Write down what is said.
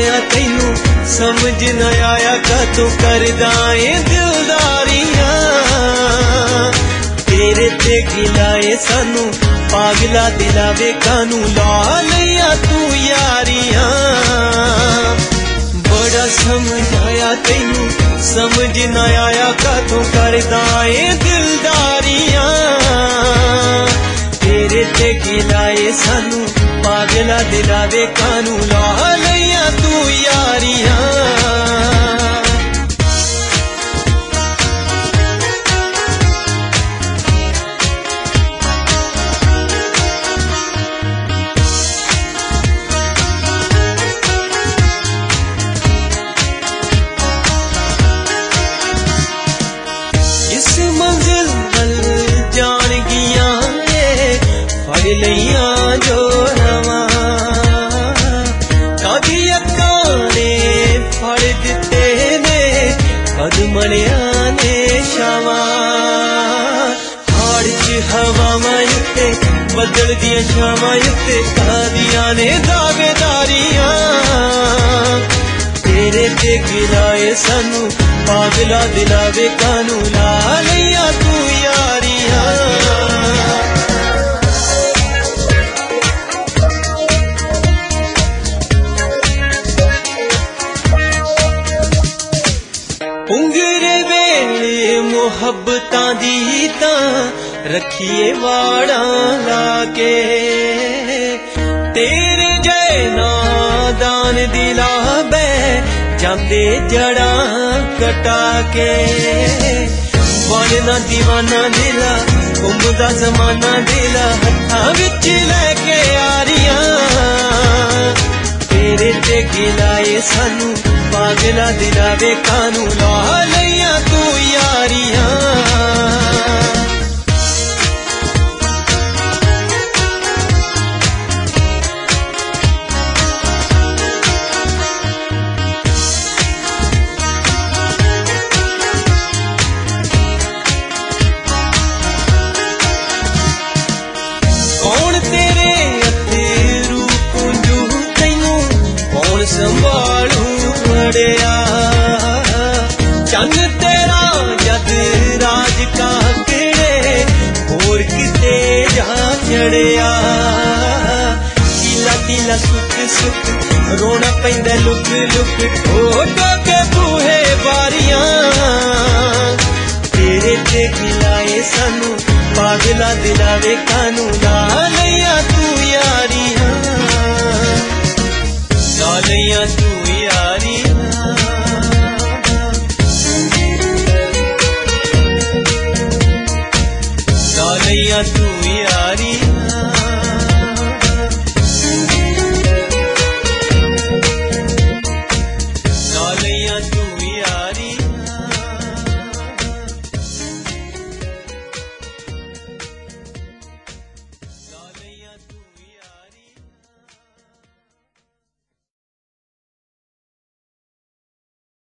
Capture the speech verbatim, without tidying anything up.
आया तैनू समझ न आया कदों करदा ए दिलदारियां तेरे ते गिलाए सानू पागला दिलावे कानू ला लिया तू यारियां बड़ा समझाया तैनू समझ न आया कदों करदा ए दिलदारियां तेरे ते गिलाए सानू पागला दिलावे कानू ला लिया तू यारियां इस मंजिल नल जान गिया फड़ लिया जो रवा कभी अक्कां ने फड़ दिते ने कदमलिया ने छावा हाड़ च हवावां उत्ते बदल दियां छावां उत्ते कादियां ने दावेदारियां तेरे ते गिलाए सानू पागला दिलावे कानू ला लिया तू यारियां उंगरे वेले मुहब्बतां दी तां रखिए वाड़ा लाके तेरे जय नादान दिला बै जांदे जड़ा कटा के बनना दीवाना दिला घुमदा जमाना दिला हत्थां विच लैके यारियां तेरे ते गिलाए सानू पागला दिलावे कानू ला लिया तू यारियां कौन तेरे अथेरू कुंजू तैनू कौन संभालू बड़िया चंद तेरा जद राज का केड़े होर किते जा चढ़िया कीला कीला सुख सुख रोना पैंदा लुक लुक ठोक के बूहे बारियां तेरे ते गिलाए सानू पागला दिलावे कानू ला लिया तू यारियां ला लिया तू यारियां ला लिया तू यारियां।